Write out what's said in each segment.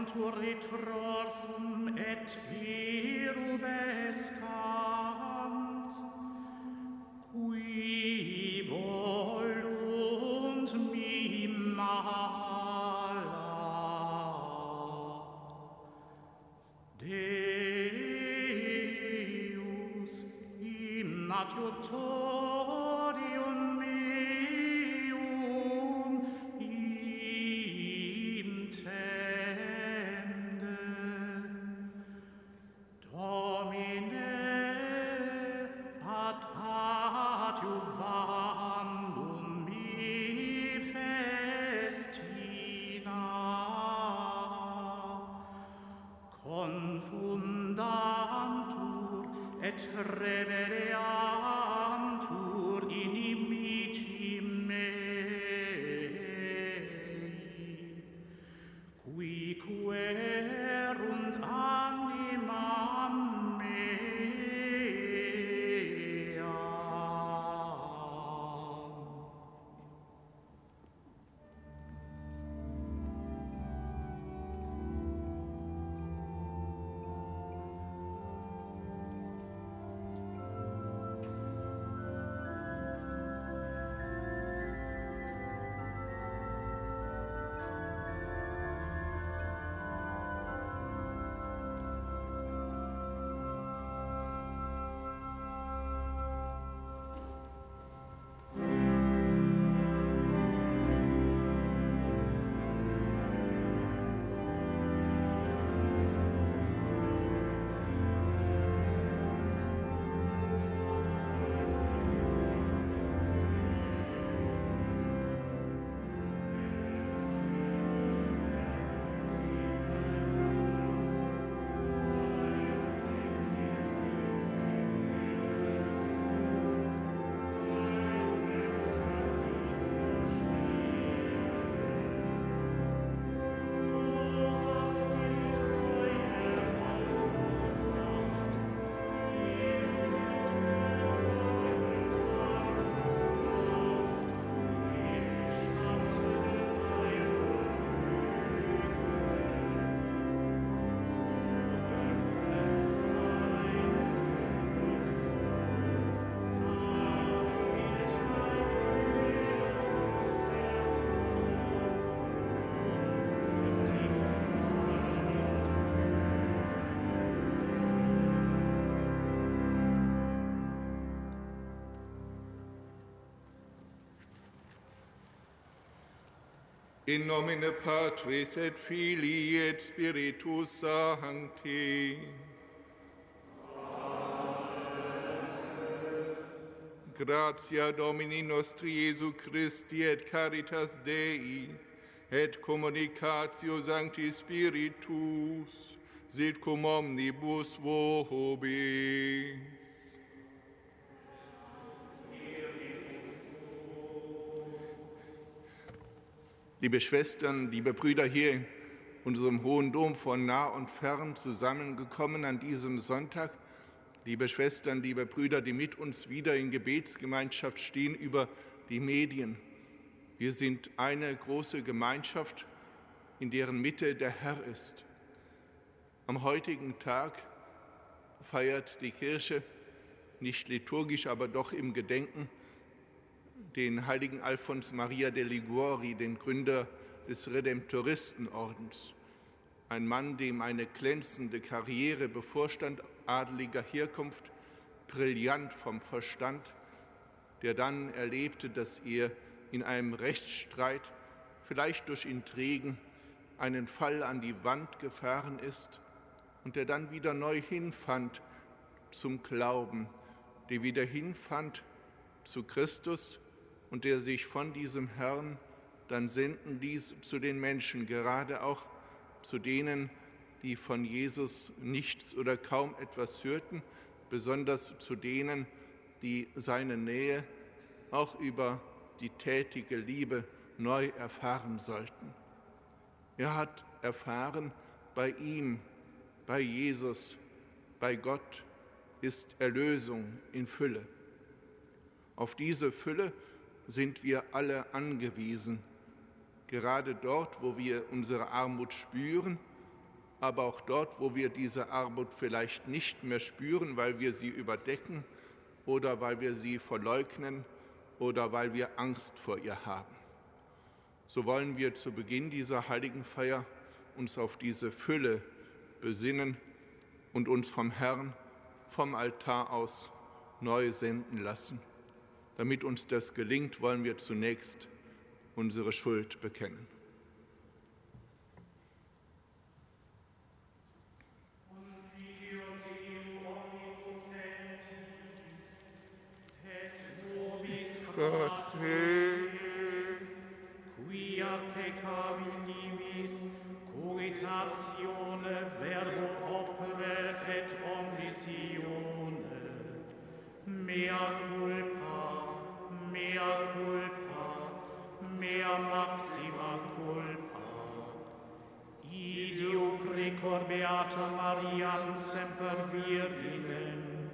cantur retrorsum et erubescant, qui volunt mi mala. Deus im natutorium meum intende. Domine ad adjuvandum mi festina, confundantur et revereantur inimici mei, qui querunt animam meam. In nomine Patris et Filii et Spiritus Sancti. Gratia Domini nostri Iesu Christi et caritas Dei et communicatio Sancti Spiritus sit cum omnibus vobis. Liebe Schwestern, liebe Brüder hier in unserem Hohen Dom von nah und fern zusammengekommen an diesem Sonntag, liebe Schwestern, liebe Brüder, die mit uns wieder in Gebetsgemeinschaft stehen über die Medien. Wir sind eine große Gemeinschaft, in deren Mitte der Herr ist. Am heutigen Tag feiert die Kirche, nicht liturgisch, aber doch im Gedenken, den heiligen Alfons Maria de Liguori, den Gründer des Redemptoristenordens. Ein Mann, dem eine glänzende Karriere bevorstand, adeliger Herkunft, brillant vom Verstand, der dann erlebte, dass er in einem Rechtsstreit, vielleicht durch Intrigen, einen Fall an die Wand gefahren ist und der dann wieder neu hinfand zum Glauben, der wieder hinfand zu Christus und der sich von diesem Herrn dann senden ließ zu den Menschen, gerade auch zu denen, die von Jesus nichts oder kaum etwas hörten, besonders zu denen, die seine Nähe auch über die tätige Liebe neu erfahren sollten. Er hat erfahren, bei ihm, bei Jesus, bei Gott ist Erlösung in Fülle. Auf diese Fülle sind wir alle angewiesen, gerade dort, wo wir unsere Armut spüren aber auch dort, wo wir diese Armut vielleicht nicht mehr spüren, weil wir sie überdecken oder weil wir sie verleugnen oder weil wir Angst vor ihr haben. So wollen wir zu Beginn dieser heiligen Feier uns auf diese Fülle besinnen und uns vom Herrn, vom Altar aus neu senden lassen. Damit uns das gelingt, wollen wir zunächst unsere Schuld bekennen. Quia peccabilis, cogitatione, verbo opere et omnissione, mea culpa, mea maxima culpa. Ideo precor Beata Mariam semper Virginem,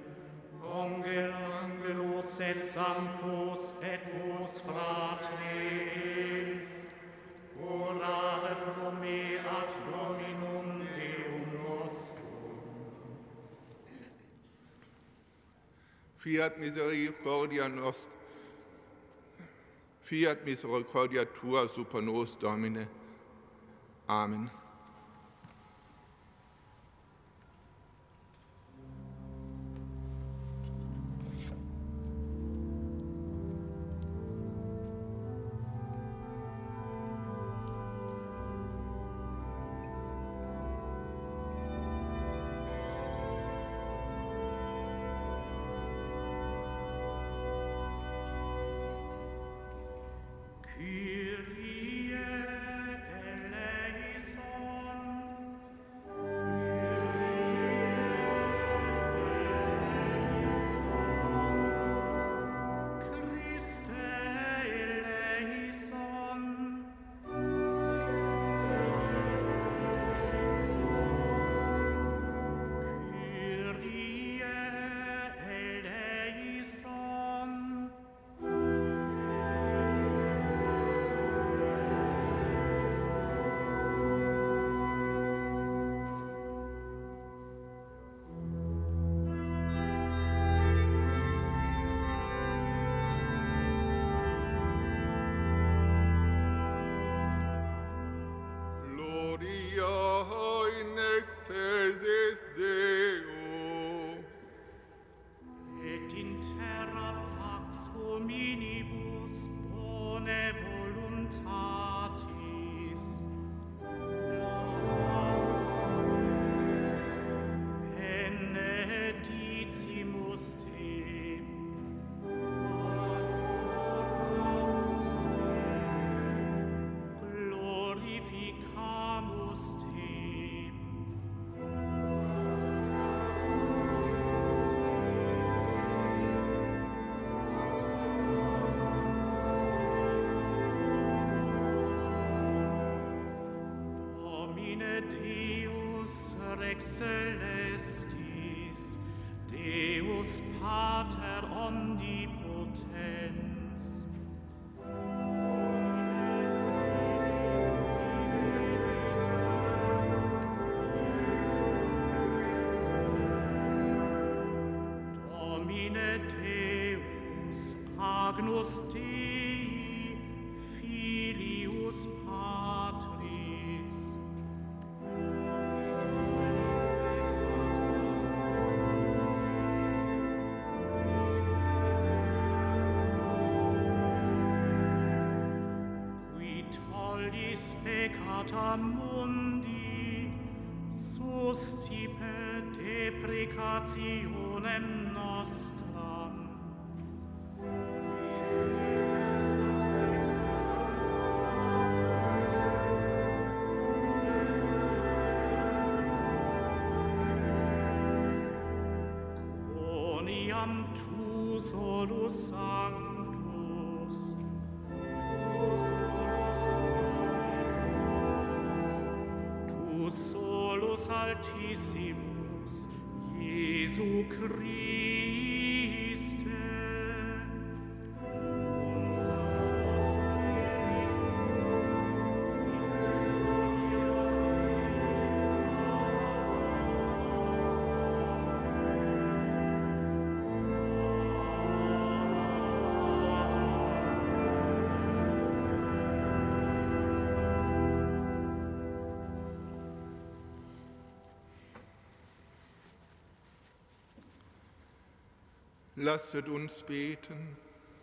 angelos et sanctos et vos fratres, orare pro me ad Dominum Deum nostrum. Fiat misericordia tua super nos, Domine. Amen. Rex celestis, Deus Pater omnipotens, Domine Deus, Agnus Dei, Filius Patris, peccata mundi, suscipe deprecationem nostram. Quoniam tu solus sanctus, solus altissimus, Iesu Christe, Lasset uns beten.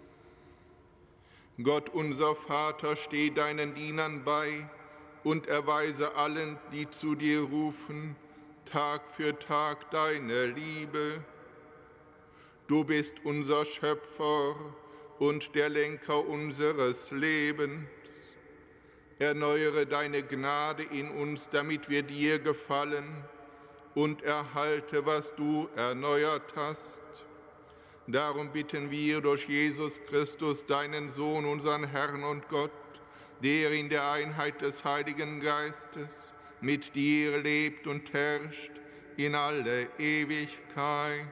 Gott, unser Vater, steh deinen Dienern bei und erweise allen, die zu dir rufen, Tag für Tag deine Liebe. Du bist unser Schöpfer und der Lenker unseres Lebens. Erneuere deine Gnade in uns, damit wir dir gefallen und erhalte, was du erneuert hast. Darum bitten wir durch Jesus Christus, deinen Sohn, unseren Herrn und Gott, der in der Einheit des Heiligen Geistes mit dir lebt und herrscht in alle Ewigkeit.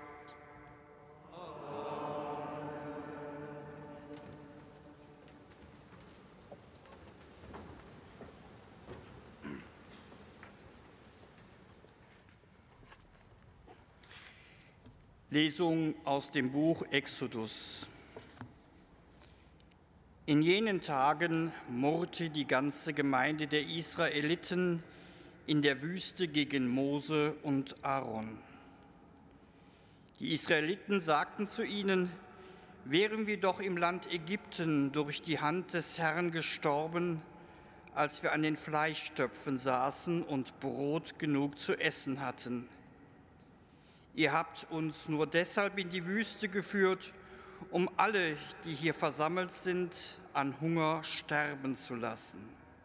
Lesung aus dem Buch Exodus. In jenen Tagen murrte die ganze Gemeinde der Israeliten in der Wüste gegen Mose und Aaron. Die Israeliten sagten zu ihnen: Wären wir doch im Land Ägypten durch die Hand des Herrn gestorben, als wir an den Fleischtöpfen saßen und Brot genug zu essen hatten. Ihr habt uns nur deshalb in die Wüste geführt, um alle, die hier versammelt sind, an Hunger sterben zu lassen.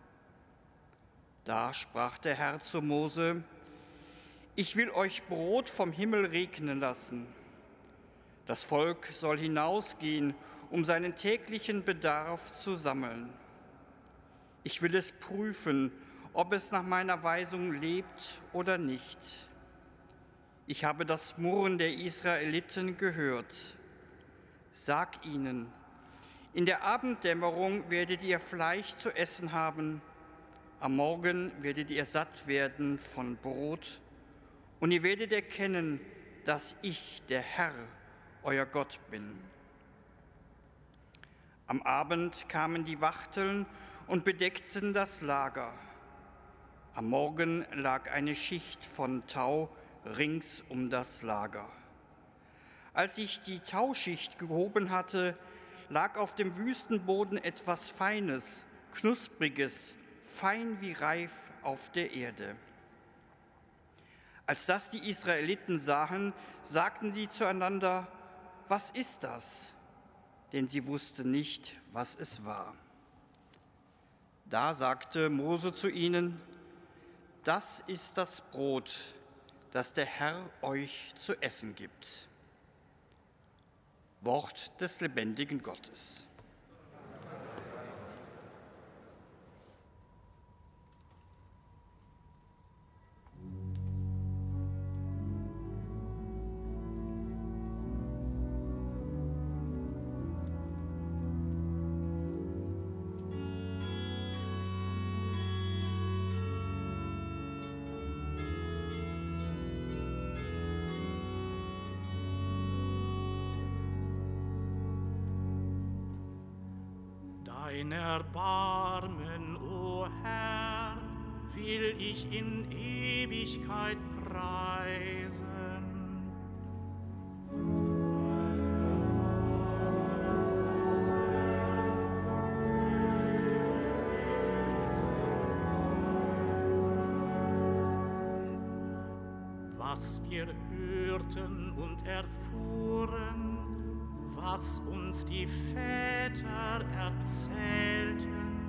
Da sprach der Herr zu Mose: Ich will euch Brot vom Himmel regnen lassen. Das Volk soll hinausgehen, um seinen täglichen Bedarf zu sammeln. Ich will es prüfen, ob es nach meiner Weisung lebt oder nicht. Ich habe das Murren der Israeliten gehört. Sag ihnen: In der Abenddämmerung werdet ihr Fleisch zu essen haben, am Morgen werdet ihr satt werden von Brot, und ihr werdet erkennen, dass ich, der Herr, euer Gott bin. Am Abend kamen die Wachteln und bedeckten das Lager. Am Morgen lag eine Schicht von Tau rings um das Lager. Als ich die Tauschicht gehoben hatte, lag auf dem Wüstenboden etwas Feines, Knuspriges, fein wie Reif auf der Erde. Als das die Israeliten sahen, sagten sie zueinander: Was ist das? Denn sie wussten nicht, was es war. Da sagte Mose zu ihnen: Das ist das Brot, das der Herr euch zu essen gibt. Wort des lebendigen Gottes. Dein Erbarmen, o Herr, will ich in Ewigkeit preisen. Was wir hörten und erfuhren, was uns die Väter erzählten,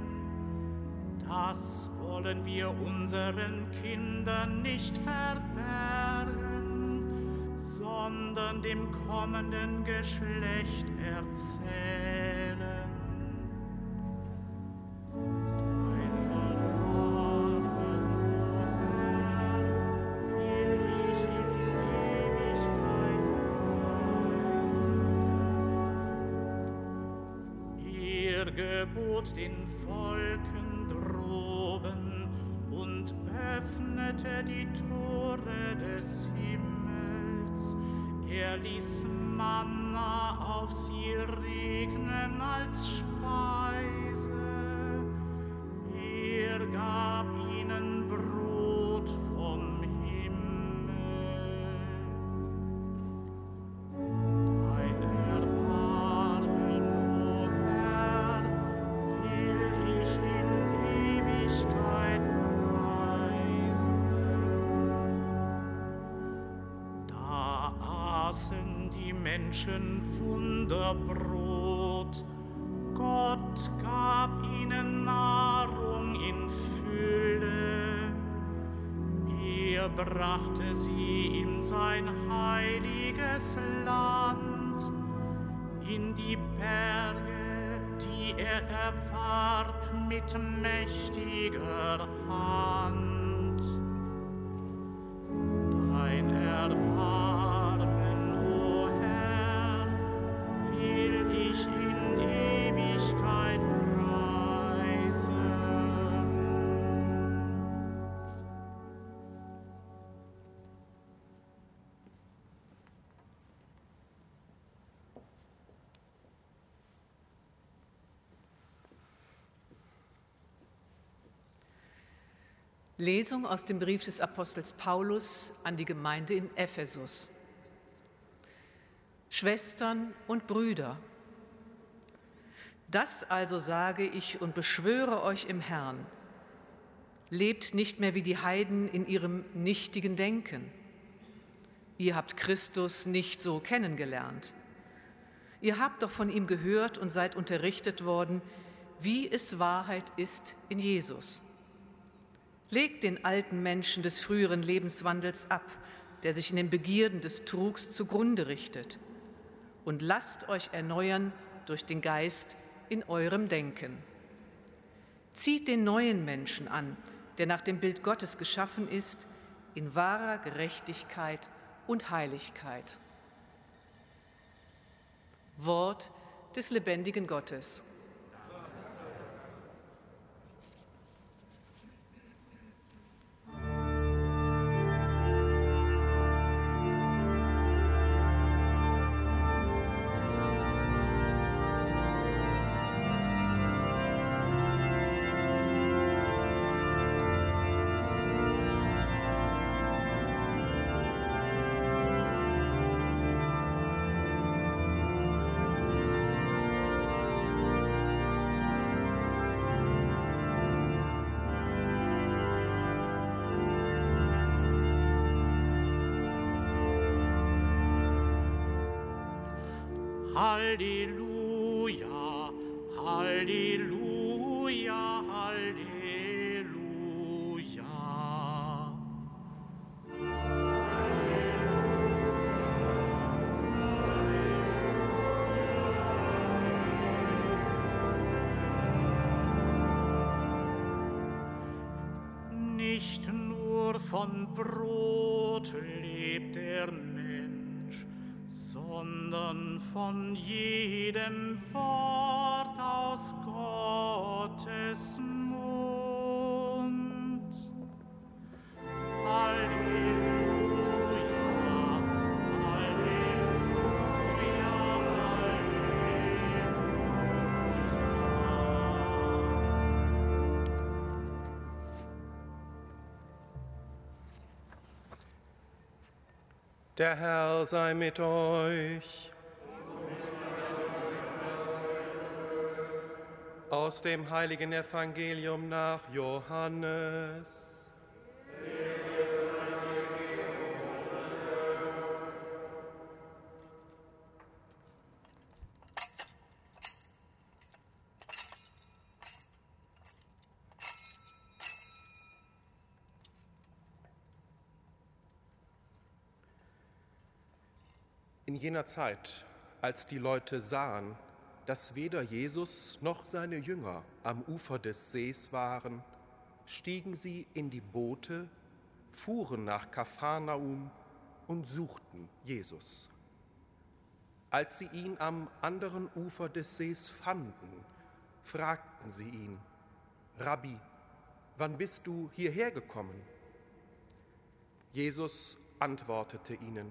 das wollen wir unseren Kindern nicht verbergen, sondern dem kommenden Geschlecht erzählen. Gebot den Volken droben und öffnete die Tore des Himmels. Er ließ Manna auf sie regnen als Speise. Er gab ihnen Brot vom Himmel. Dein Menschen Wunderbrot. Gott gab ihnen Nahrung in Fülle. Er brachte sie in sein heiliges Land, in die Berge, die er erwarb mit mächtiger Hand. Dein Erbarmen, o Herr, will ich in Ewigkeit preisen. Lesung aus dem Brief des Apostels Paulus an die Gemeinde in Ephesus. Schwestern und Brüder, das also sage ich und beschwöre euch im Herrn: Lebt nicht mehr wie die Heiden in ihrem nichtigen Denken. Ihr habt Christus nicht so kennengelernt. Ihr habt doch von ihm gehört und seid unterrichtet worden, wie es Wahrheit ist in Jesus. Legt den alten Menschen des früheren Lebenswandels ab, der sich in den Begierden des Trugs zugrunde richtet, und lasst euch erneuern durch den Geist in eurem Denken. Zieht den neuen Menschen an, der nach dem Bild Gottes geschaffen ist, in wahrer Gerechtigkeit und Heiligkeit. Wort des lebendigen Gottes. Halleluja, Halleluja, Halleluja. Nicht nur von Brot lebt der Mensch, sondern von jedem Wort aus Gottes Mund. Halleluja, Halleluja, Halleluja. Der Herr sei mit euch. Aus dem heiligen Evangelium nach Johannes. In jener Zeit, als die Leute sahen, dass weder Jesus noch seine Jünger am Ufer des Sees waren, stiegen sie in die Boote, fuhren nach Kapharnaum und suchten Jesus. Als sie ihn am anderen Ufer des Sees fanden, fragten sie ihn: Rabbi, wann bist du hierher gekommen? Jesus antwortete ihnen: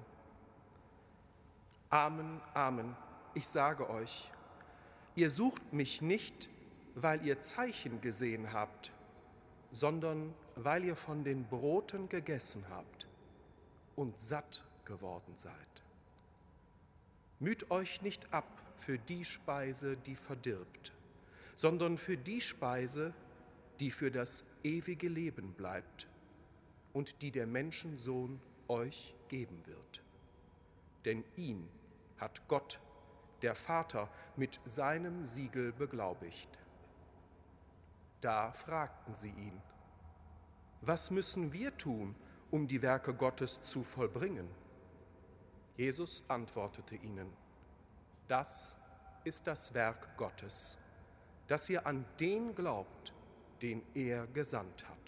Amen, Amen, ich sage euch, ihr sucht mich nicht, weil ihr Zeichen gesehen habt, sondern weil ihr von den Broten gegessen habt und satt geworden seid. Müht euch nicht ab für die Speise, die verdirbt, sondern für die Speise, die für das ewige Leben bleibt und die der Menschensohn euch geben wird. Denn ihn hat Gott, der Vater, mit seinem Siegel beglaubigt. Da fragten sie ihn: Was müssen wir tun, um die Werke Gottes zu vollbringen? Jesus antwortete ihnen: Das ist das Werk Gottes, dass ihr an den glaubt, den er gesandt hat.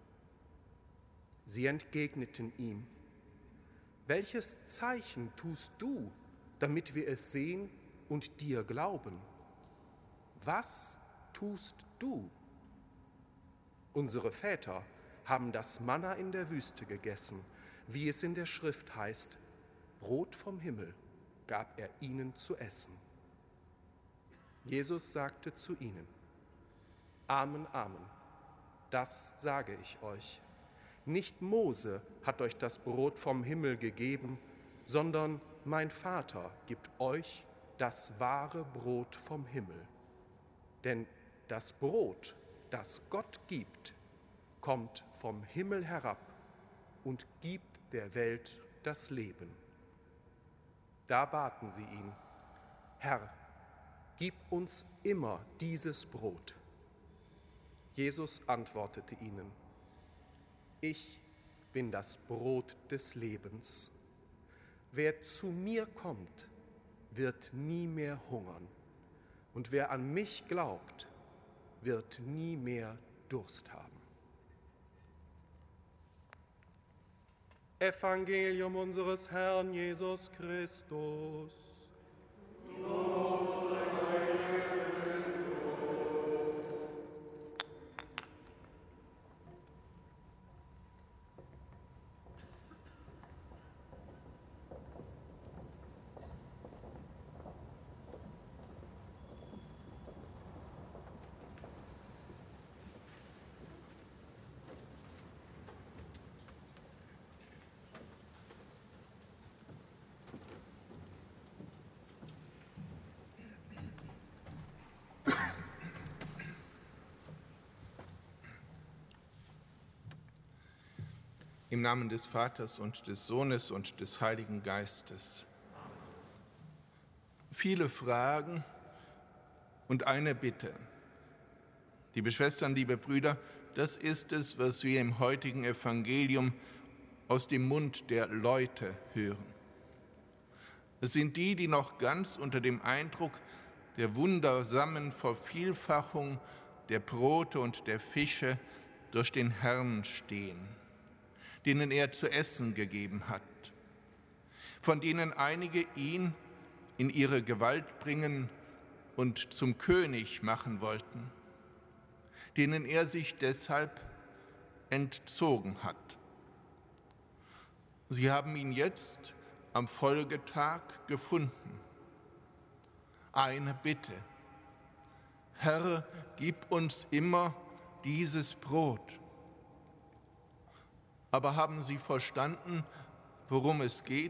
Sie entgegneten ihm: Welches Zeichen tust du, damit wir es sehen und dir glauben? Was tust du? Unsere Väter haben das Manna in der Wüste gegessen, wie es in der Schrift heißt: Brot vom Himmel gab er ihnen zu essen. Jesus sagte zu ihnen: Amen, Amen, das sage ich euch. Nicht Mose hat euch das Brot vom Himmel gegeben, sondern mein Vater gibt euch das wahre Brot vom Himmel. Denn das Brot, das Gott gibt, kommt vom Himmel herab und gibt der Welt das Leben. Da baten sie ihn: Herr, gib uns immer dieses Brot. Jesus antwortete ihnen: Ich bin das Brot des Lebens. Wer zu mir kommt, wird nie mehr hungern. Und wer an mich glaubt, wird nie mehr Durst haben. Evangelium unseres Herrn Jesus Christus. Im Namen des Vaters und des Sohnes und des Heiligen Geistes. Viele Fragen und eine Bitte. Liebe Schwestern, liebe Brüder, das ist es, was wir im heutigen Evangelium aus dem Mund der Leute hören. Es sind die, die noch ganz unter dem Eindruck der wundersamen Vervielfachung der Brote und der Fische durch den Herrn stehen, denen er zu essen gegeben hat, von denen einige ihn in ihre Gewalt bringen und zum König machen wollten, denen er sich deshalb entzogen hat. Sie haben ihn jetzt am Folgetag gefunden. Eine Bitte: Herr, gib uns immer dieses Brot. Aber haben Sie verstanden, worum es geht?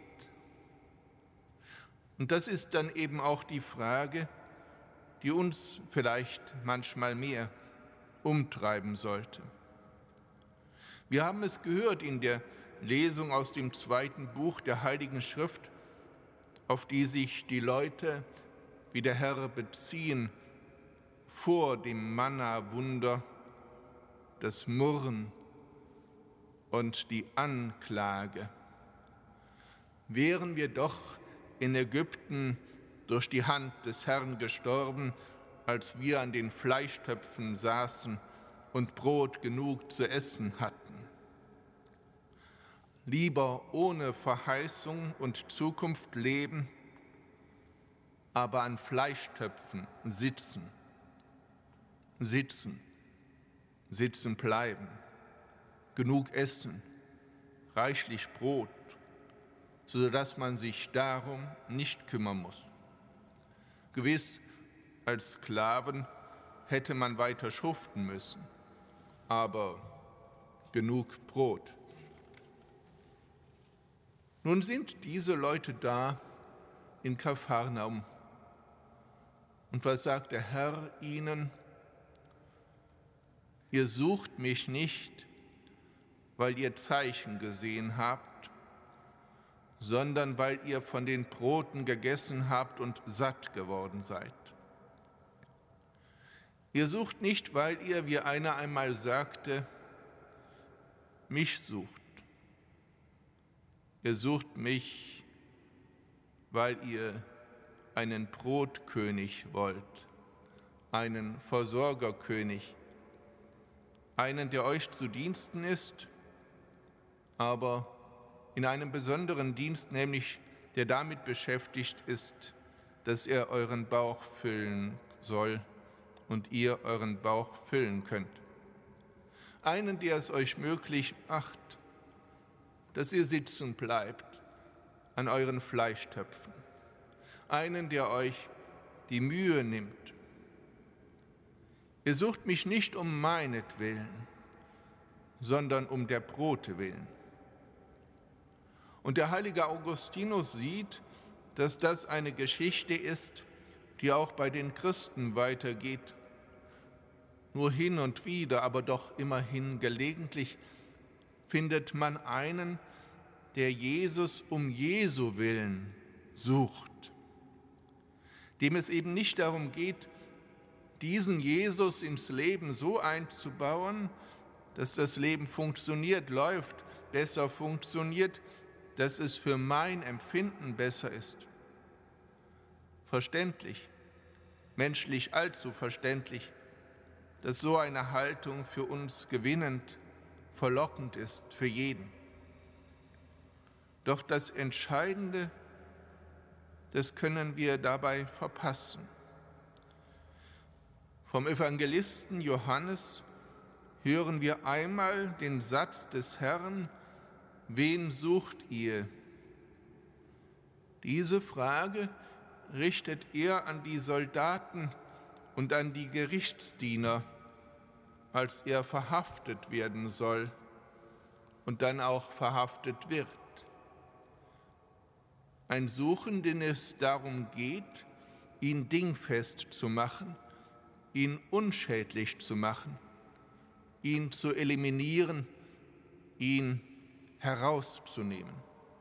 Und das ist dann eben auch die Frage, die uns vielleicht manchmal mehr umtreiben sollte. Wir haben es gehört in der Lesung aus dem 2. Buch der Heiligen Schrift, auf die sich die Leute, wie der Herr, beziehen, vor dem Manna-Wunder, das Murren und die Anklage. Wären wir doch in Ägypten durch die Hand des Herrn gestorben, als wir an den Fleischtöpfen saßen und Brot genug zu essen hatten. Lieber ohne Verheißung und Zukunft leben, aber an Fleischtöpfen sitzen bleiben. Genug Essen, reichlich Brot, sodass man sich darum nicht kümmern muss. Gewiss, als Sklaven hätte man weiter schuften müssen, aber genug Brot. Nun sind diese Leute da in Kapharnaum. Und was sagt der Herr ihnen? Ihr sucht mich nicht, weil ihr Zeichen gesehen habt, sondern weil ihr von den Broten gegessen habt und satt geworden seid. Ihr sucht nicht, weil ihr, wie einer einmal sagte, mich sucht. Ihr sucht mich, weil ihr einen Brotkönig wollt, einen Versorgerkönig, einen, der euch zu Diensten ist, aber in einem besonderen Dienst, nämlich der damit beschäftigt ist, dass er euren Bauch füllen soll und ihr euren Bauch füllen könnt. Einen, der es euch möglich macht, dass ihr sitzen bleibt an euren Fleischtöpfen. Einen, der euch die Mühe nimmt. Ihr sucht mich nicht um meinetwillen, sondern um der Brote willen. Und der heilige Augustinus sieht, dass das eine Geschichte ist, die auch bei den Christen weitergeht. Nur hin und wieder, aber doch immerhin gelegentlich, findet man einen, der Jesus um Jesu willen sucht, dem es eben nicht darum geht, diesen Jesus ins Leben so einzubauen, dass das Leben funktioniert, läuft, besser funktioniert, dass es für mein Empfinden besser ist. Verständlich, menschlich allzu verständlich, dass so eine Haltung für uns gewinnend, verlockend ist, für jeden. Doch das Entscheidende, das können wir dabei verpassen. Vom Evangelisten Johannes hören wir einmal den Satz des Herrn: Wen sucht ihr? Diese Frage richtet er an die Soldaten und an die Gerichtsdiener, als er verhaftet werden soll und dann auch verhaftet wird. Ein Suchen, den es darum geht, ihn dingfest zu machen, ihn unschädlich zu machen, ihn zu eliminieren, ihn herauszunehmen.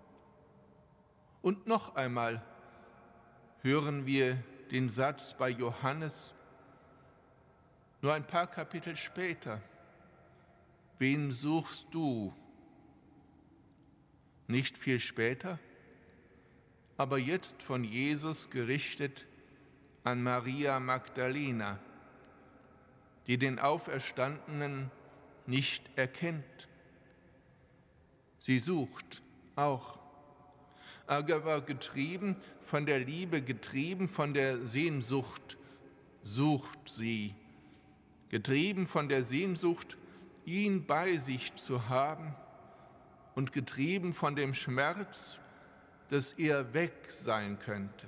Und noch einmal hören wir den Satz bei Johannes, nur ein paar Kapitel später: Wen suchst du? Nicht viel später, aber jetzt von Jesus gerichtet an Maria Magdalena, die den Auferstandenen nicht erkennt. Sie sucht auch, aber getrieben von der Liebe, getrieben von der Sehnsucht, sucht sie. Getrieben von der Sehnsucht, ihn bei sich zu haben und getrieben von dem Schmerz, dass er weg sein könnte.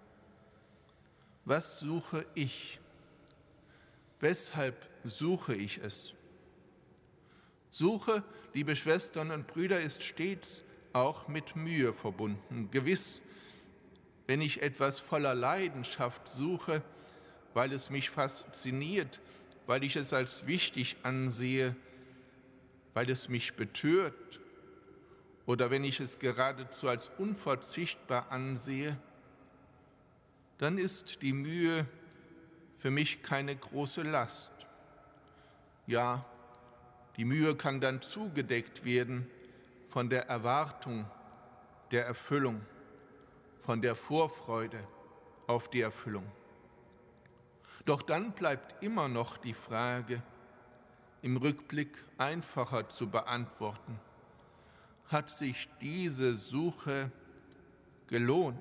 Was suche ich? Weshalb suche ich es? Suche, liebe Schwestern und Brüder, ist stets auch mit Mühe verbunden. Gewiss, wenn ich etwas voller Leidenschaft suche, weil es mich fasziniert, weil ich es als wichtig ansehe, weil es mich betört oder wenn ich es geradezu als unverzichtbar ansehe, dann ist die Mühe für mich keine große Last. Ja, die Mühe kann dann zugedeckt werden von der Erwartung der Erfüllung, von der Vorfreude auf die Erfüllung. Doch dann bleibt immer noch die Frage, im Rückblick einfacher zu beantworten: Hat sich diese Suche gelohnt?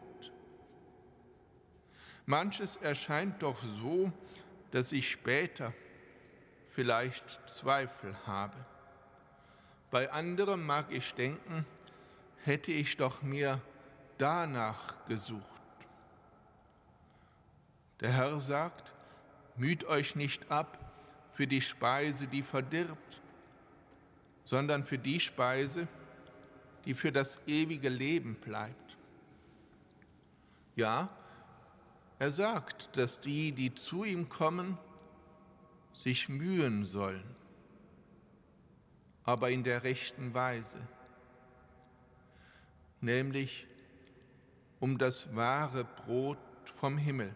Manches erscheint doch so, dass ich später vielleicht Zweifel habe. Bei anderem mag ich denken, hätte ich doch mir danach gesucht. Der Herr sagt: Müht euch nicht ab für die Speise, die verdirbt, sondern für die Speise, die für das ewige Leben bleibt. Ja, er sagt, dass die, die zu ihm kommen, sich mühen sollen, aber in der rechten Weise. nämlich um das wahre Brot vom Himmel.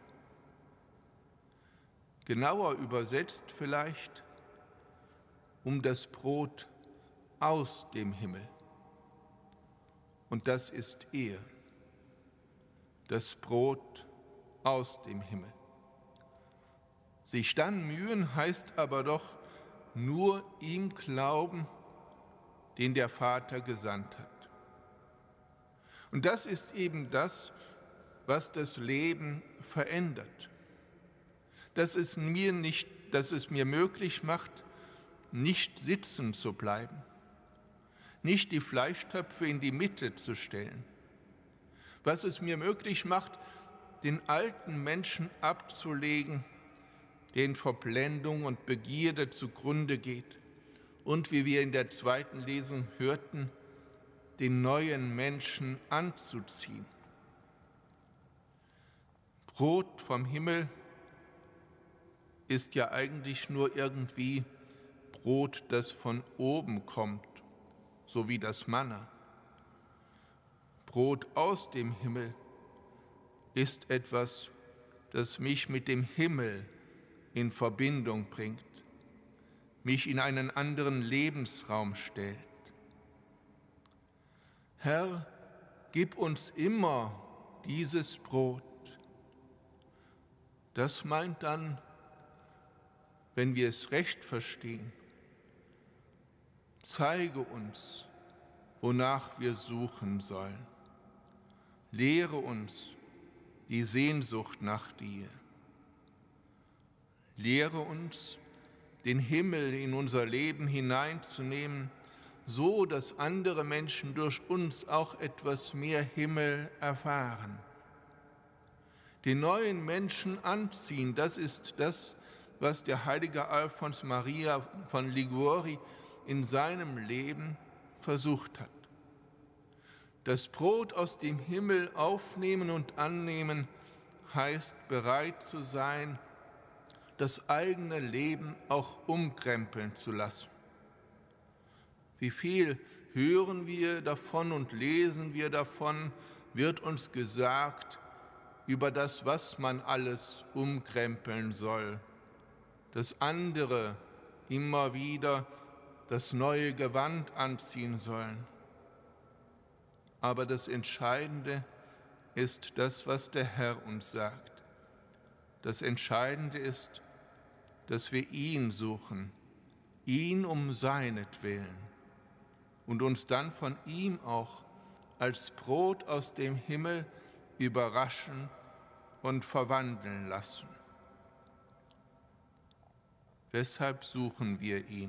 Genauer übersetzt vielleicht, um das Brot aus dem Himmel. Und das ist er, das Brot aus dem Himmel. Sich dann mühen heißt aber doch nur ihm glauben, den der Vater gesandt hat. Und das ist eben das, was das Leben verändert. Dass es mir möglich macht, nicht sitzen zu bleiben, nicht die Fleischtöpfe in die Mitte zu stellen, was es mir möglich macht, den alten Menschen abzulegen, den Verblendung und Begierde zugrunde geht und, wie wir in der zweiten Lesung hörten, den neuen Menschen anzuziehen. Brot vom Himmel ist ja eigentlich nur irgendwie Brot, das von oben kommt, so wie das Manna. Brot aus dem Himmel ist etwas, das mich mit dem Himmel in Verbindung bringt, mich in einen anderen Lebensraum stellt. Herr, gib uns immer dieses Brot. Das meint dann, wenn wir es recht verstehen, zeige uns, wonach wir suchen sollen. Lehre uns die Sehnsucht nach dir. Lehre uns, den Himmel in unser Leben hineinzunehmen, so dass andere Menschen durch uns auch etwas mehr Himmel erfahren. Den neuen Menschen anziehen, das ist das, was der heilige Alfons Maria von Liguori in seinem Leben versucht hat. Das Brot aus dem Himmel aufnehmen und annehmen heißt, bereit zu sein, das eigene Leben auch umkrempeln zu lassen. Wie viel hören wir davon und lesen wir davon, wird uns gesagt über das, was man alles umkrempeln soll. Dass andere immer wieder das neue Gewand anziehen sollen. Aber das Entscheidende ist das, was der Herr uns sagt. Das Entscheidende ist, dass wir ihn suchen, ihn um seinetwillen und uns dann von ihm auch als Brot aus dem Himmel überraschen und verwandeln lassen. Weshalb suchen wir ihn?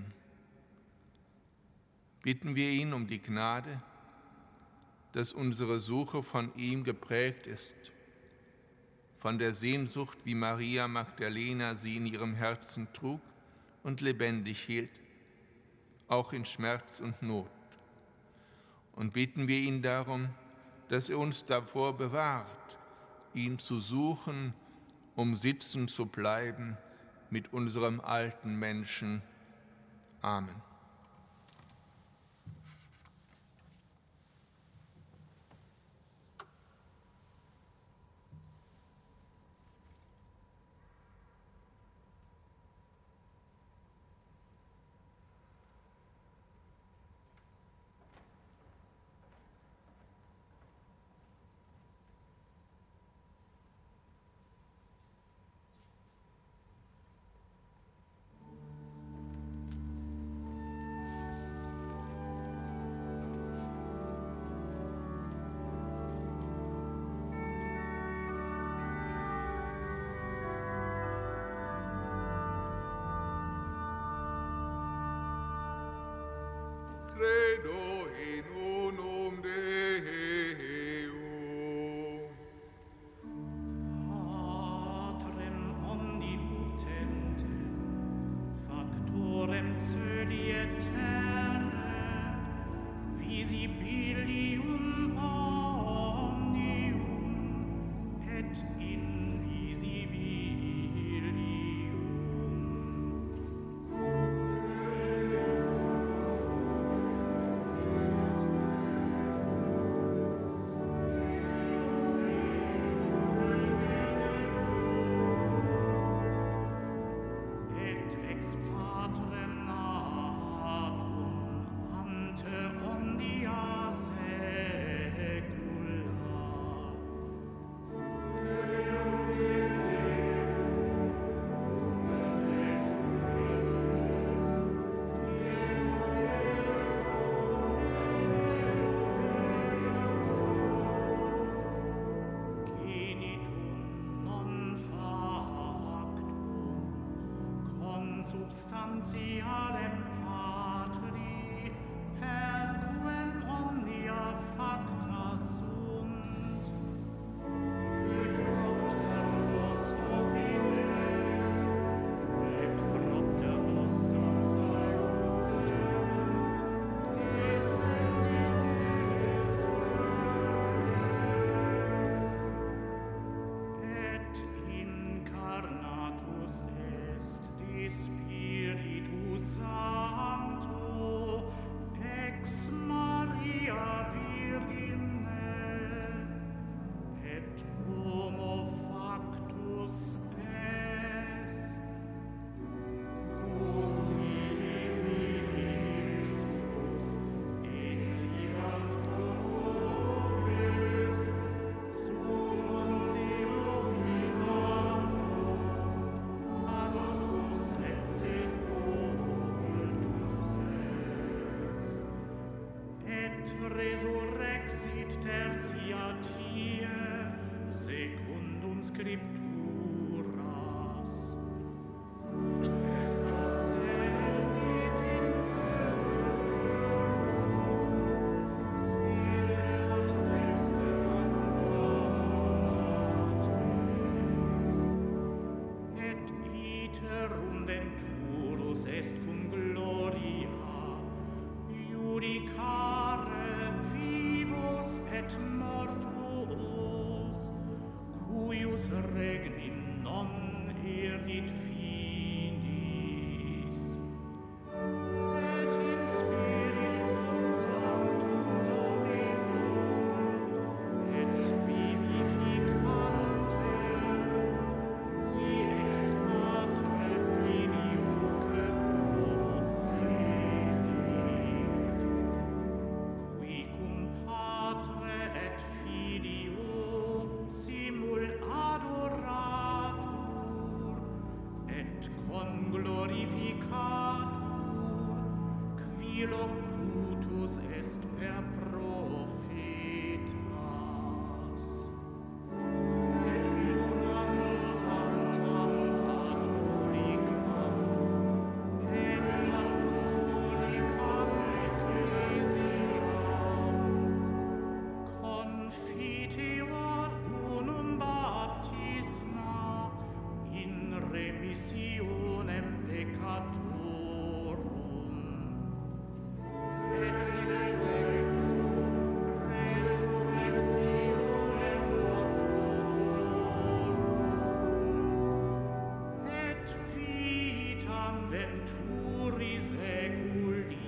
Bitten wir ihn um die Gnade, dass unsere Suche von ihm geprägt ist, von der Sehnsucht, wie Maria Magdalena sie in ihrem Herzen trug und lebendig hielt, auch in Schmerz und Not. Und bitten wir ihn darum, dass er uns davor bewahrt, ihn zu suchen, um sitzen zu bleiben mit unserem alten Menschen. Amen. Credo in unum Deum. Patrem omnipotentem, factorem coeli et terrae, visibilium omnium et invisibilium. substantialem Patri, per quem omnia facta sunt, qui propter nos homines, et propter nostra salutem, descendit et incarnatus est de Spiritus Sancto ex Maria Virgine et homo factus est crucifixus et sianto nobis summum passus et sepultus est, et resurrexit tertia tie secundum scripturas, et ascendit in caelum, sidet ad dexteram Patris, et iterum venturus est cum gloria, judicare vivos et mortuos, cuius regni non erit finis, et in Spiritum Sanctum Dominum, et vivificantem, qui ex Patre Filioque procedit, qui cum Patre et Filio simul adoratur, et conglorificatur, qui locutus est per prophetas. Et unam sanctam catholicam, et apostolicam ecclesiam, confiteor unum baptisma in remissionem peccatorum, et expecto resurrectionem mortuorum, et vitam venturi seculi.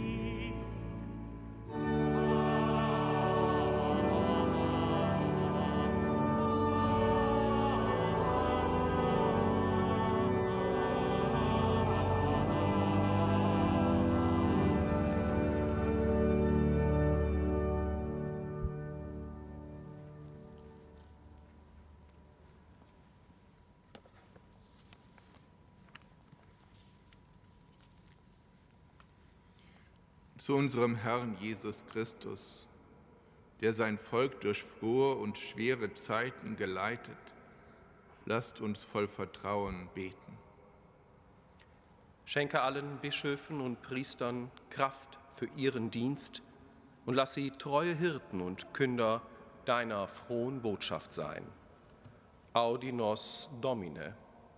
Zu unserem Herrn Jesus Christus, der sein Volk durch frohe und schwere Zeiten geleitet, lasst uns voll Vertrauen beten. Schenke allen Bischöfen und Priestern Kraft für ihren Dienst und lass sie treue Hirten und Künder deiner frohen Botschaft sein. Audi nos Domine.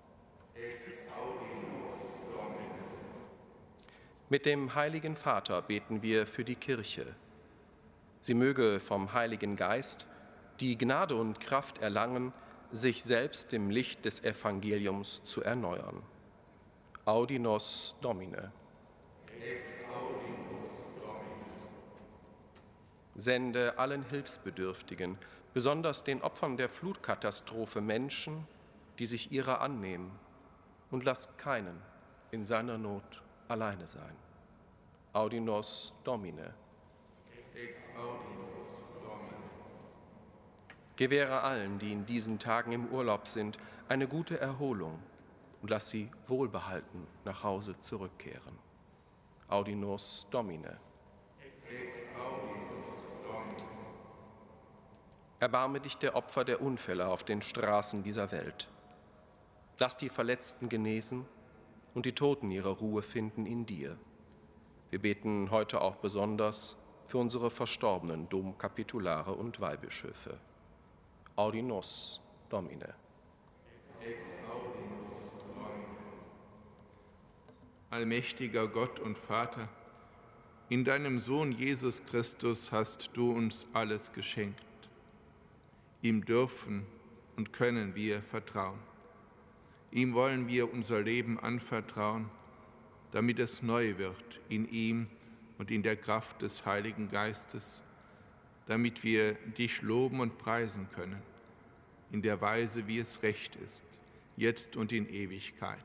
Mit dem Heiligen Vater beten wir für die Kirche. Sie möge vom Heiligen Geist die Gnade und Kraft erlangen, sich selbst im Licht des Evangeliums zu erneuern. Audi nos Domine. Sende allen Hilfsbedürftigen, besonders den Opfern der Flutkatastrophe, Menschen, die sich ihrer annehmen, und lass keinen in seiner Not alleine sein. Audi nos Domine. Gewähre allen, die in diesen Tagen im Urlaub sind, eine gute Erholung und lass sie wohlbehalten nach Hause zurückkehren. Audi nos Domine. Erbarme dich der Opfer der Unfälle auf den Straßen dieser Welt. Lass die Verletzten genesen und die Toten ihre Ruhe finden in dir. Wir beten heute auch besonders für unsere verstorbenen Domkapitulare und Weihbischöfe. Audinos Domine. Allmächtiger Gott und Vater, in deinem Sohn Jesus Christus hast du uns alles geschenkt. Ihm dürfen und können wir vertrauen. Ihm wollen wir unser Leben anvertrauen, damit es neu wird in ihm und in der Kraft des Heiligen Geistes, damit wir dich loben und preisen können, in der Weise, wie es recht ist, jetzt und in Ewigkeit.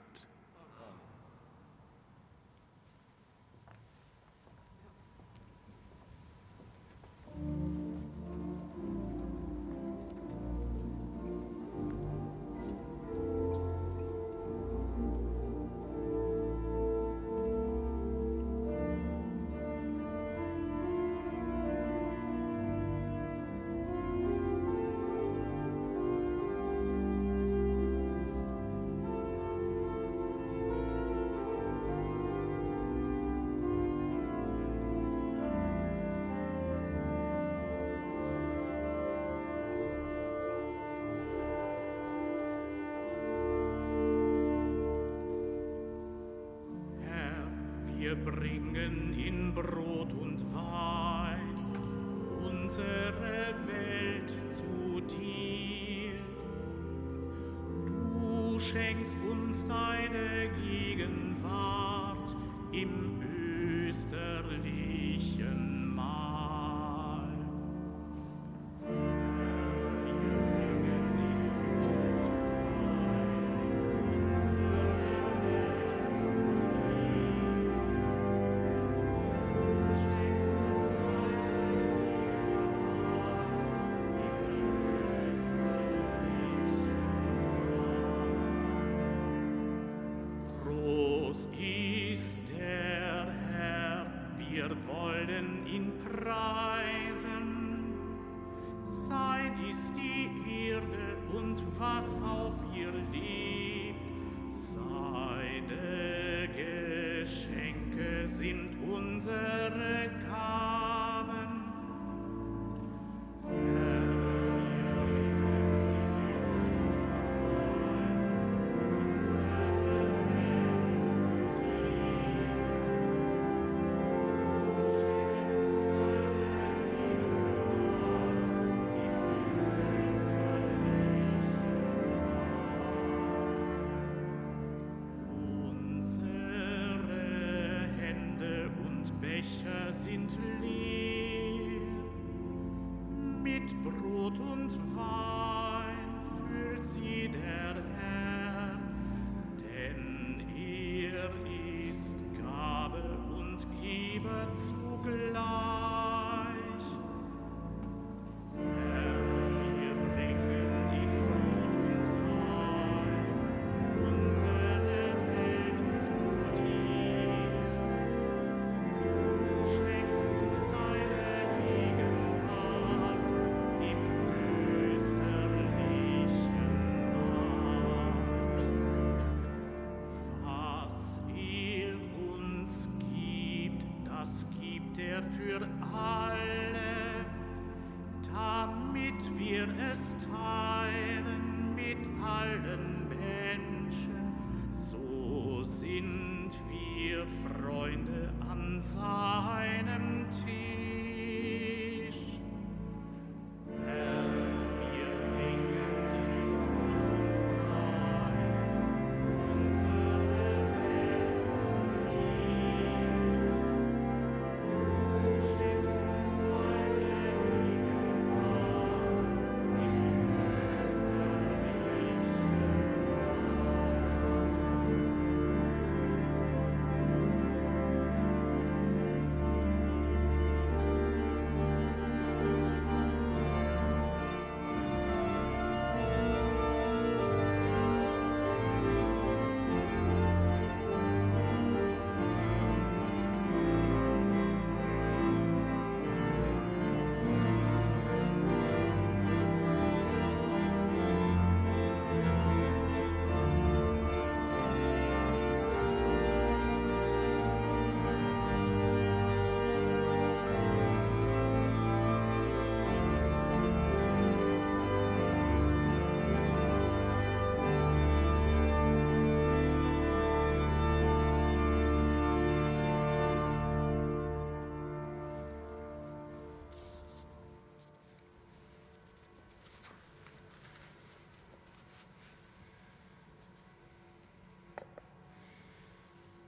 Wir bringen in Brot und Wein unsere Welt zu dir. Du schenkst uns deine Gegenwart im österlichen Mahl. Groß ist der Herr, wir wollen ihn preisen. Sein ist die Erde und was auf ihr lebt. Seine Geschenke sind unsere Gaben. Becher sind leer, mit Brot und Wein füllt sie der Herr, denn er ist Gabe und Geber zugleich. Herr, wir bringen in Brot und Wein unsere Welt zu dir. Für alle, damit wir es teilen mit allen Menschen, so sind wir Freunde an seinem Tisch. Herr, wir bringen in Brot und Wein unsere Welt zu dir.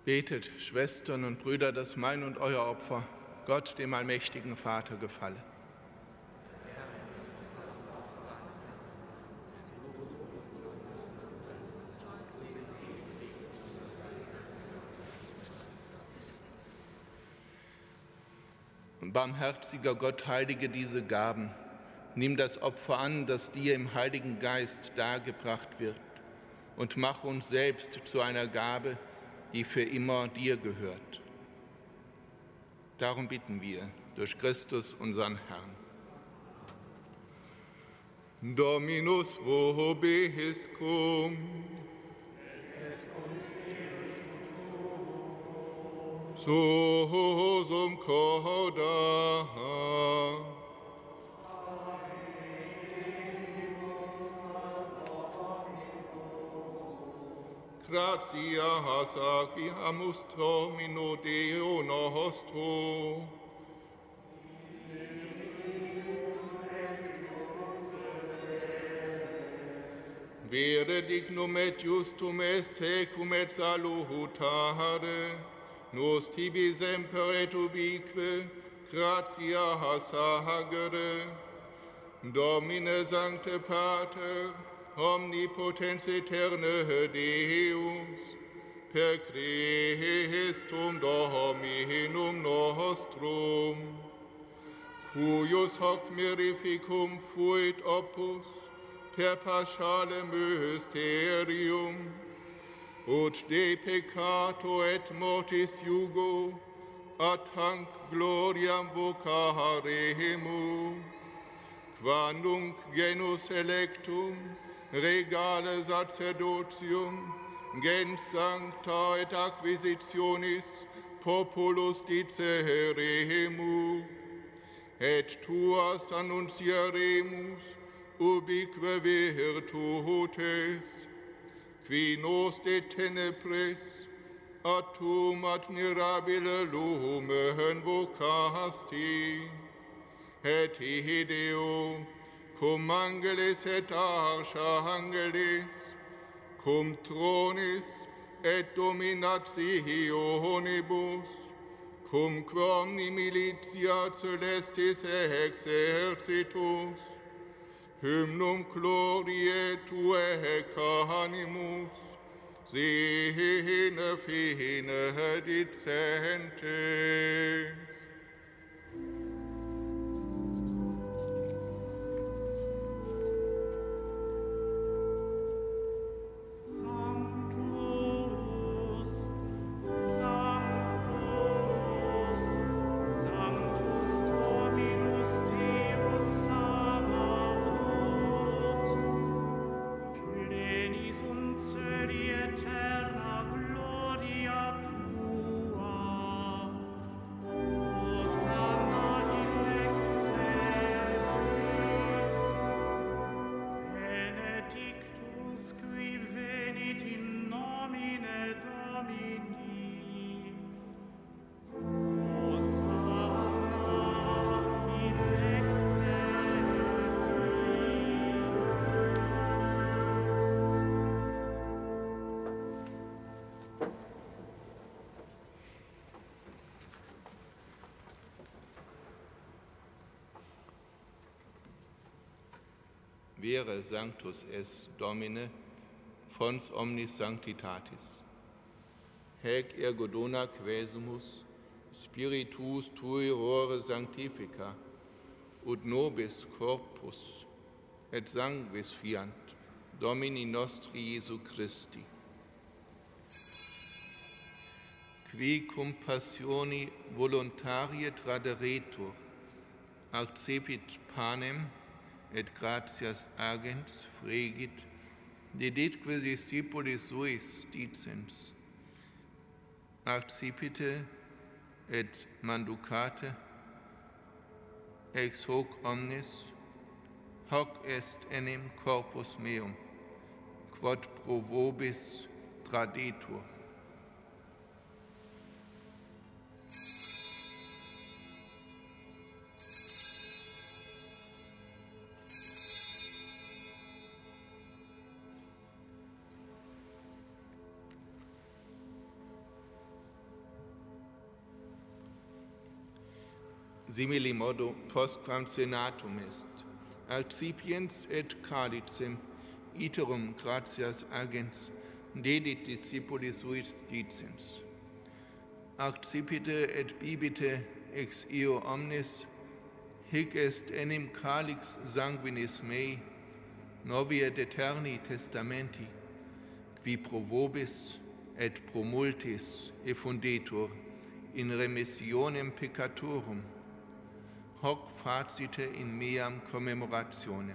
Betet, Schwestern und Brüder, dass mein und euer Opfer Gott, dem allmächtigen Vater, gefalle. Barmherziger Gott, heilige diese Gaben. Nimm das Opfer an, das dir im Heiligen Geist dargebracht wird, und mach uns selbst zu einer Gabe, die für immer dir gehört. Darum bitten wir durch Christus, unseren Herrn. Dominus vobiscum. Suosum cauda. Gratias agiamus Domino Deo nostro. Vere dignum et justum est tecum et salutare, nos tibi semper et ubique, gratias agere. Domine sancte Pater, omnipotens aeterne Deus, per Christum Dominum nostrum, cuius hoc mirificum fuit opus per paschale mysterium, ut de peccato et mortis jugo ad hanc gloriam vocaremus, qua nunc genus electum regale sacerdotium gens sancta et acquisitionis populus diceremus, et tuas annunciaremus ubique virtutes, qui nos de tenebris ad tum admirabile lumen vocasti, et ideo cum angelis et archangelis, cum tronis et dominationibus, cum omni militia celestis exercitus, hymnum gloriae tuae canimus, sine fine dicentes. Vere sanctus es, Domine, fons omnis sanctitatis. Haec ergo dona quesumus, spiritus tui rore sanctifica, ut nobis corpus et sanguis fiant, Domini nostri Iesu Christi. Qui cum passioni voluntarie traderetur, accepit panem, et gratias agens fregit, deditque discipulis suis dicens, accipite et manducate, ex hoc omnis, hoc est enim corpus meum, quod pro vobis tradetur. simili modo postquam senatum est, accipiens et calicem, iterum gratias agens, dedit discipulis suis dicens. Accipite et bibite ex eo omnes, hic est enim calix sanguinis mei, novi et eterni testamenti, qui pro vobis et pro multis effundetur in remissionem peccatorum, hoc facite in meam commemorationem.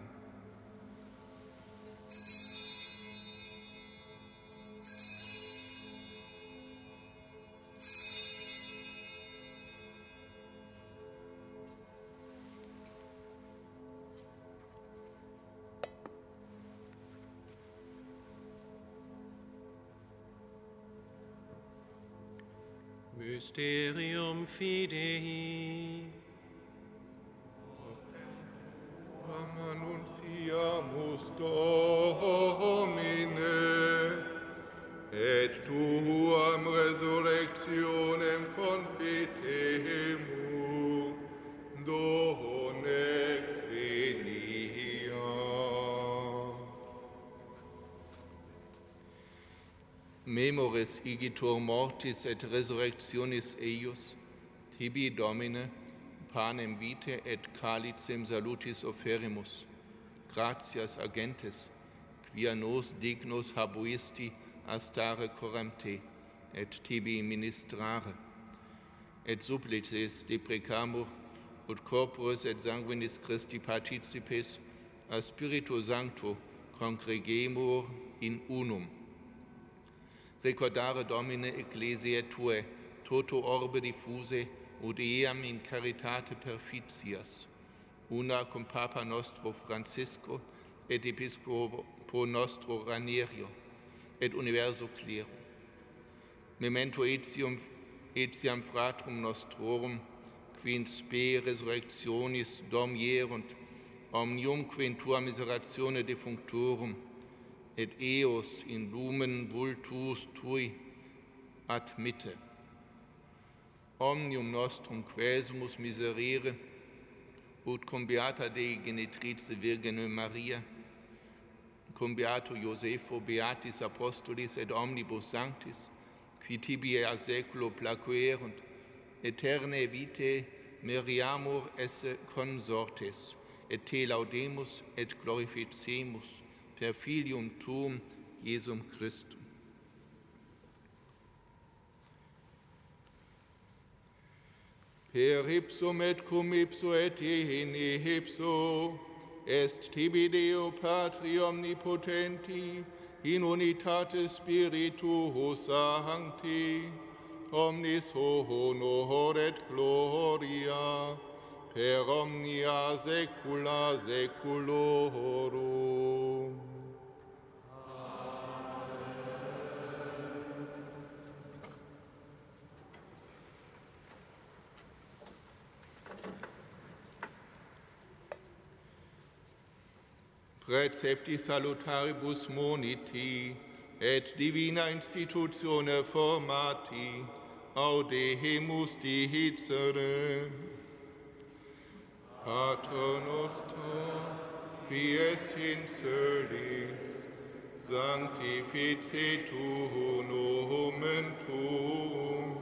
Mysterium Fidei. Annunciamus Domine, et tuam resurrectionem confitemus, donec venia. Memoris igitur mortis et resurrectionis eius, tibi Domine, panem vitae et calicem salutis offerimus, gratias agentes, quia nos dignos habuisti astare coram te, et tibi ministrare, et supplices deprecamur, ut corporis et sanguinis Christi participes, a Spiritu Sancto congregemur in unum. Recordare Domine ecclesiae Tue, toto orbe diffuse, ut eam in caritate perficias, una cum Papa nostro Francisco et Episcopo nostro Ranierio, et universo clero. Memento etiam fratrum nostrorum, qui in spe resurrectionis dormierunt, omniumque in tua miseratione defunctorum, et eos in lumen vultus tui admitte. Omnium nostrum quesumus miserere, ut cum beata Dei genitrice Virgine Maria, cum beato Iosepho, beatis apostolis et omnibus sanctis, qui tibi a saeculo placuerunt, eterne vitae meriamur esse consortes, et te laudemus et glorificemus per filium tuum, Iesum Christum. Per ipsum et cum ipso et in ipso est tibi Deo Patri omnipotenti, in unitate Spiritus Sancti, omnis honor et gloria, per omnia saecula saeculorum. Precepti salutaribus moniti, et divina institutione formati, audemus dicere. Pater noster, qui es in celis, sanctificetur nomen tuum,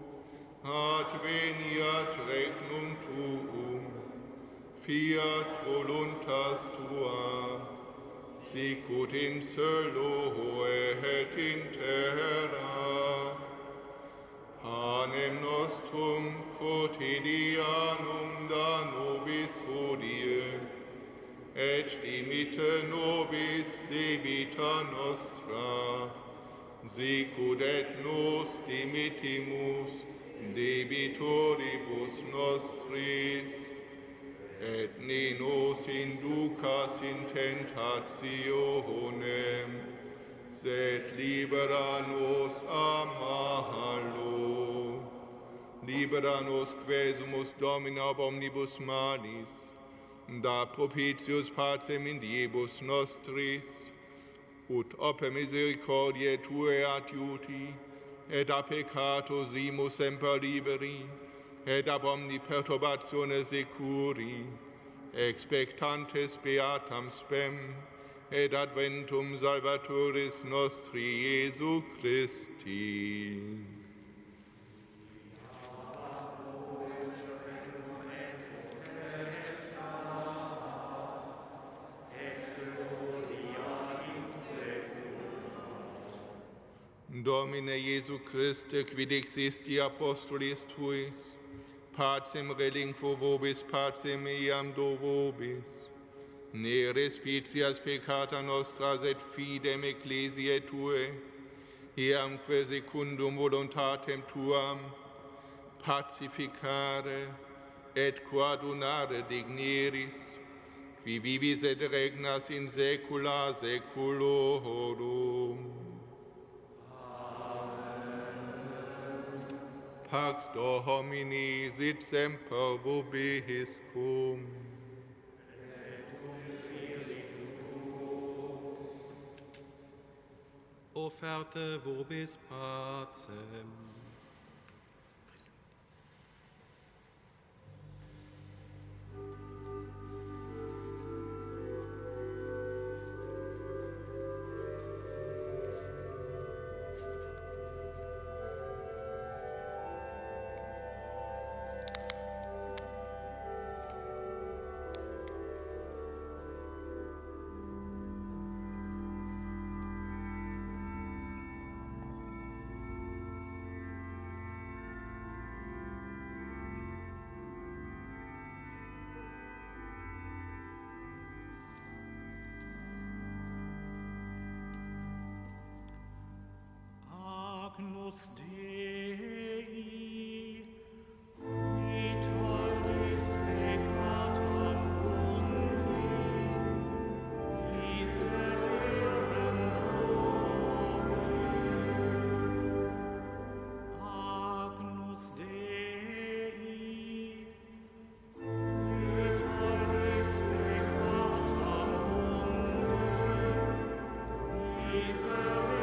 adveniat regnum tuum, fiat voluntas tua, sicut in cielo et in terra. Panem nostrum quotidianum da nobis hodie, et dimitte nobis debita nostra, sicut et nos dimittimus debitoribus nostris, et ne nos inducas in tentationem, sed libera nos a malo. Libera nos quesumus Domina ob omnibus malis, da propitius pacem in diebus nostris, ut oper misericordiae Tuae adiuti, et a peccato simus semper liberi, et ab omni perturbatione securi, expectantes beatam spem, et adventum Salvatoris nostri Iesu Christi. Domine Iesu Christe, quid existi apostolis tuis, pacem relinquo vobis, pacem meam do vobis. Ne respicias peccata nostra, sed fidem ecclesiae tue, eamque secundum voluntatem tuam, pacificare et coadunare digneris, qui vivis et regnas in saecula saeculorum. Pax Domini sit semper vobiscum. Offerte vobis pacem. Agnus Dei, qui tollis peccatam mundi, miserere nobis. Agnus Dei, qui tollis peccatam mundi, miserere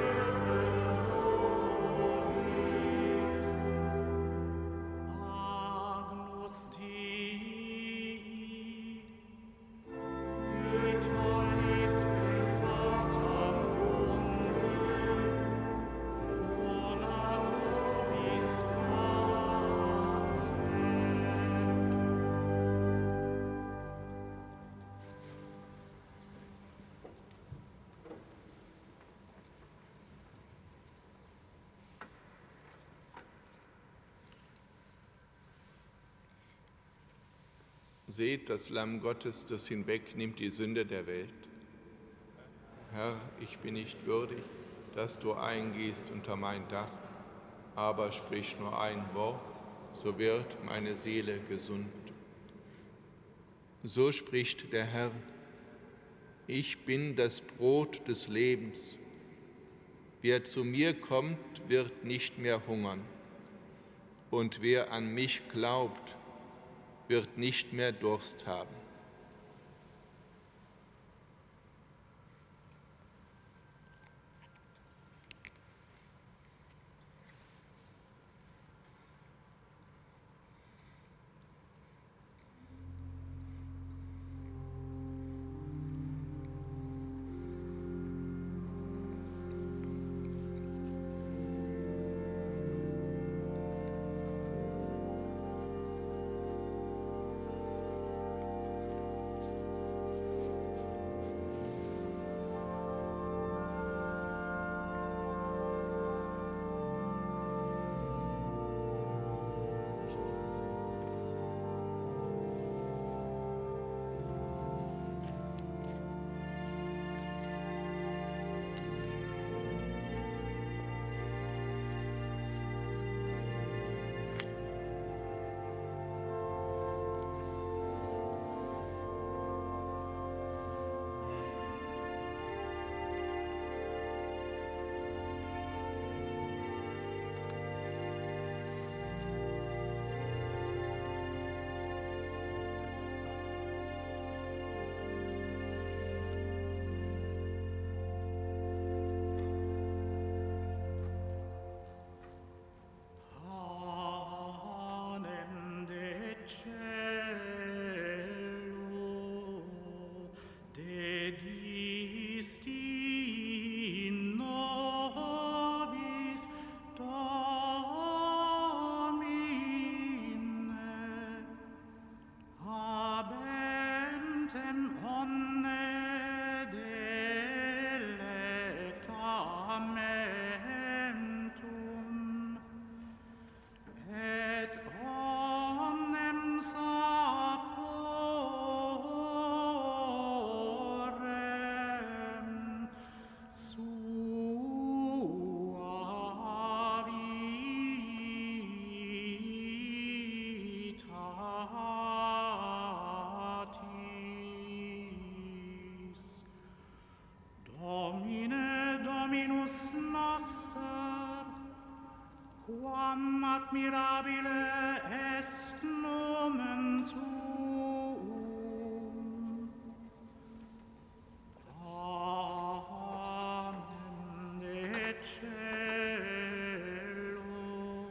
Seht das Lamm Gottes, das hinwegnimmt die Sünde der Welt. Herr, ich bin nicht würdig, dass du eingehst unter mein Dach, aber sprich nur ein Wort, so wird meine Seele gesund. So spricht der Herr: Ich bin das Brot des Lebens. Wer zu mir kommt, wird nicht mehr hungern. Und wer an mich glaubt, wird nicht mehr Durst haben. admirabile est nomen tuum. Amen. Et cielo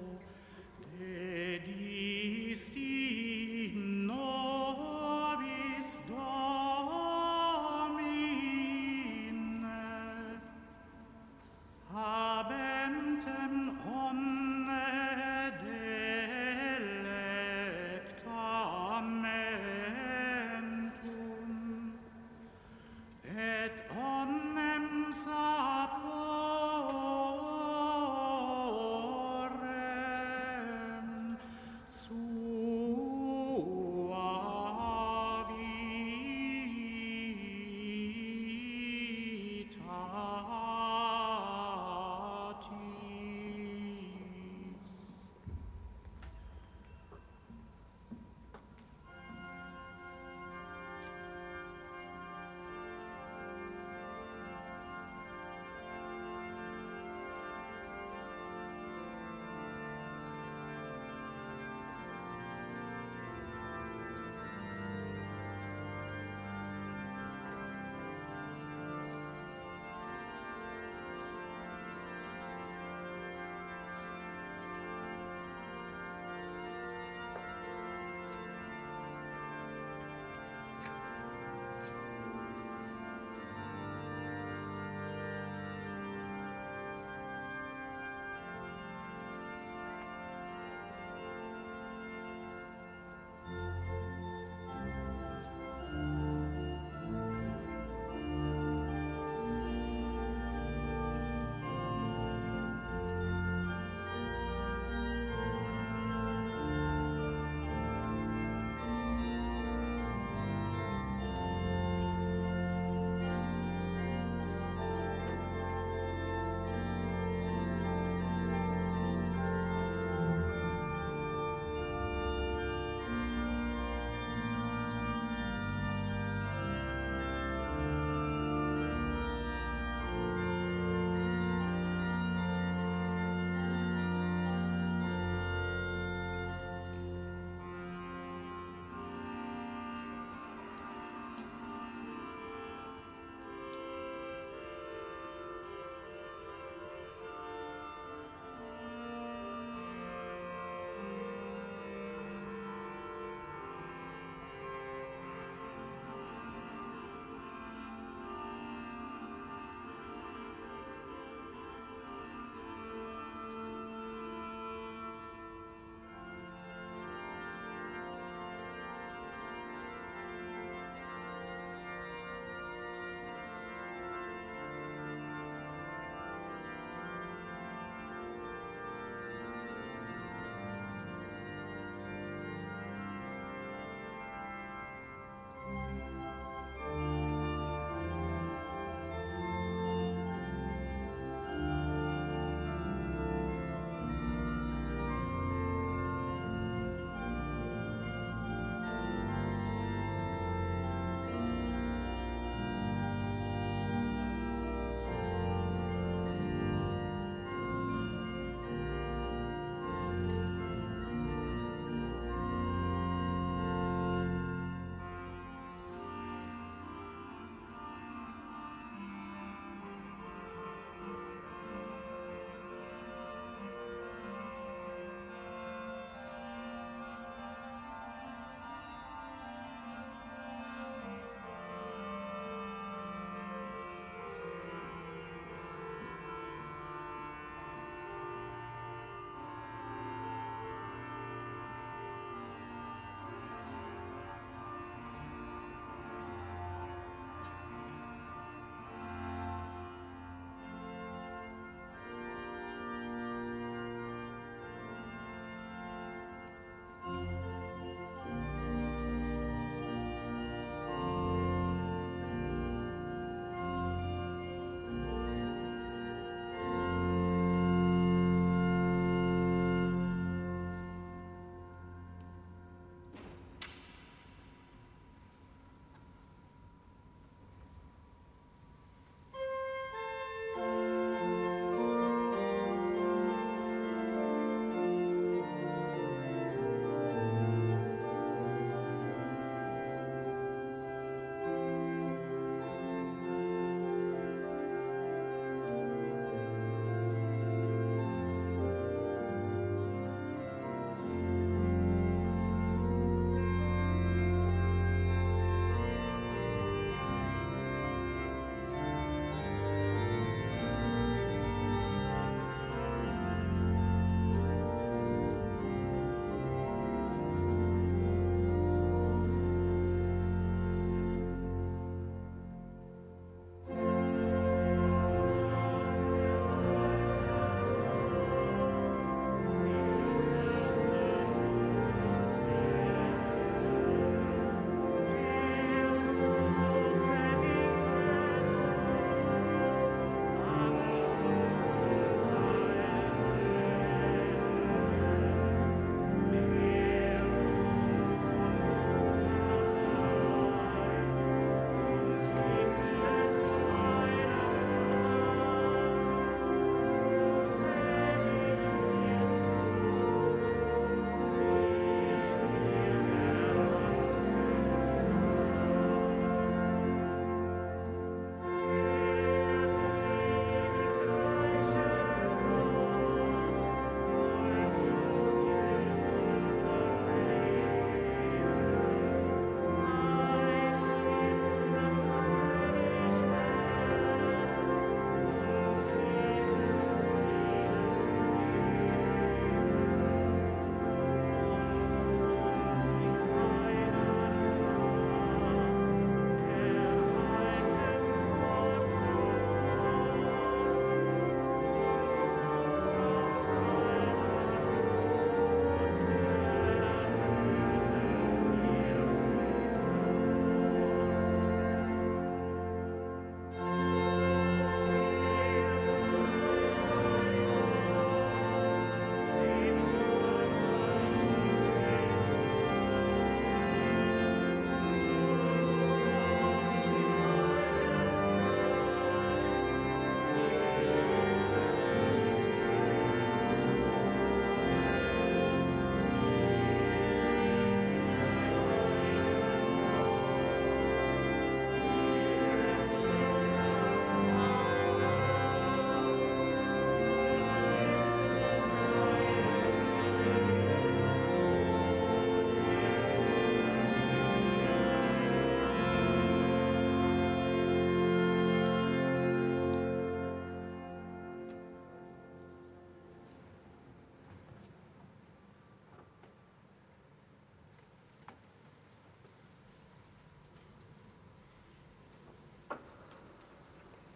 dedisti nobis Domine, habentem omne dele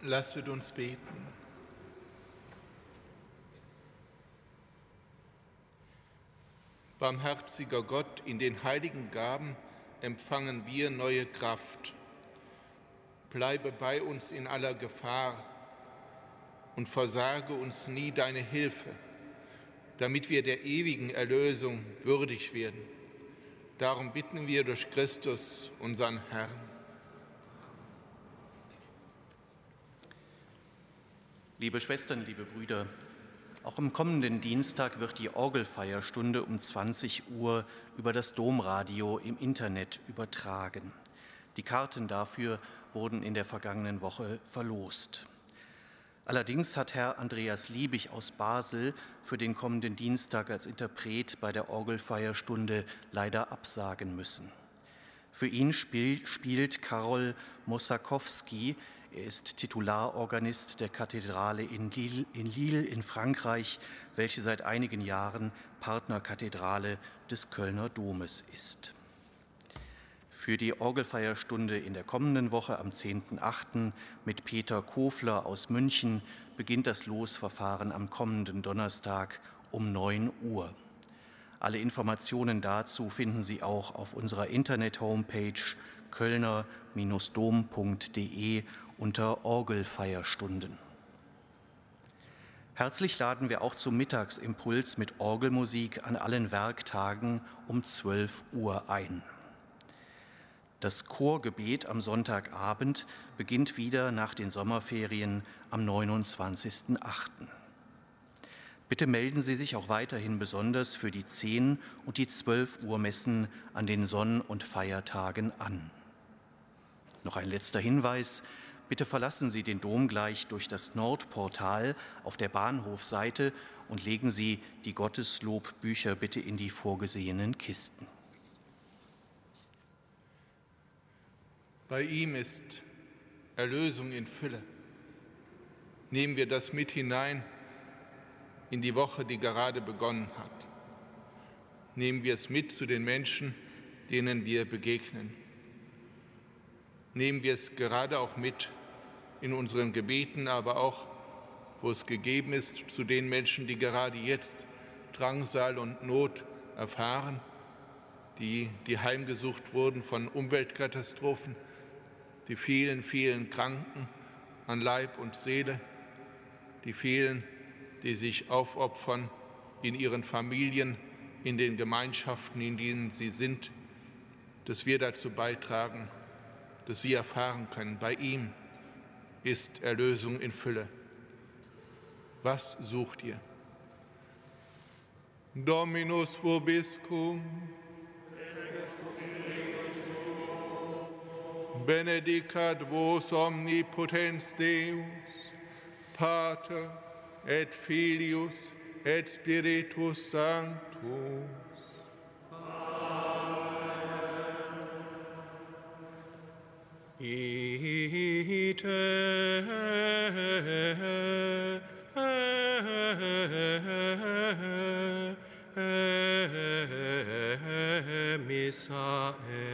Lasset uns beten. Barmherziger Gott, in den heiligen Gaben empfangen wir neue Kraft. Bleibe bei uns in aller Gefahr und versage uns nie deine Hilfe, damit wir der ewigen Erlösung würdig werden. Darum bitten wir durch Christus, unseren Herrn. Liebe Schwestern, liebe Brüder, auch am kommenden Dienstag wird die Orgelfeierstunde um 20 Uhr über das Domradio im Internet übertragen. Die Karten dafür wurden in der vergangenen Woche verlost. Allerdings hat Herr Andreas Liebig aus Basel für den kommenden Dienstag als Interpret bei der Orgelfeierstunde leider absagen müssen. Für ihn spielt Karol Mosakowski. Er ist Titularorganist der Kathedrale in Lille in Frankreich, welche seit einigen Jahren Partnerkathedrale des Kölner Domes ist. Für die Orgelfeierstunde in der kommenden Woche am 10.8. mit Peter Kofler aus München beginnt das Losverfahren am kommenden Donnerstag um 9 Uhr. Alle Informationen dazu finden Sie auch auf unserer Internet-Homepage kölner-dom.de unter Orgelfeierstunden. Herzlich laden wir auch zum Mittagsimpuls mit Orgelmusik an allen Werktagen um 12 Uhr ein. Das Chorgebet am Sonntagabend beginnt wieder nach den Sommerferien am 29.8. Bitte melden Sie sich auch weiterhin besonders für die 10 und die 12 Uhr Messen an den Sonn- und Feiertagen an. Noch ein letzter Hinweis. Bitte verlassen Sie den Dom gleich durch das Nordportal auf der Bahnhofseite und legen Sie die Gotteslobbücher bitte in die vorgesehenen Kisten. Bei ihm ist Erlösung in Fülle. Nehmen wir das mit hinein in die Woche, die gerade begonnen hat. Nehmen wir es mit zu den Menschen, denen wir begegnen. Nehmen wir es gerade auch mit in unseren Gebeten, aber auch, wo es gegeben ist, zu den Menschen, die gerade jetzt Drangsal und Not erfahren, die heimgesucht wurden von Umweltkatastrophen, die vielen, vielen Kranken an Leib und Seele, die vielen, die sich aufopfern in ihren Familien, in den Gemeinschaften, in denen sie sind, dass wir dazu beitragen, dass sie erfahren können, bei ihm ist Erlösung in Fülle. Was sucht ihr? Dominus vobiscum. Benedicat vos omnipotens Deus, Pater et Filius et Spiritus Sanctus. Ite missa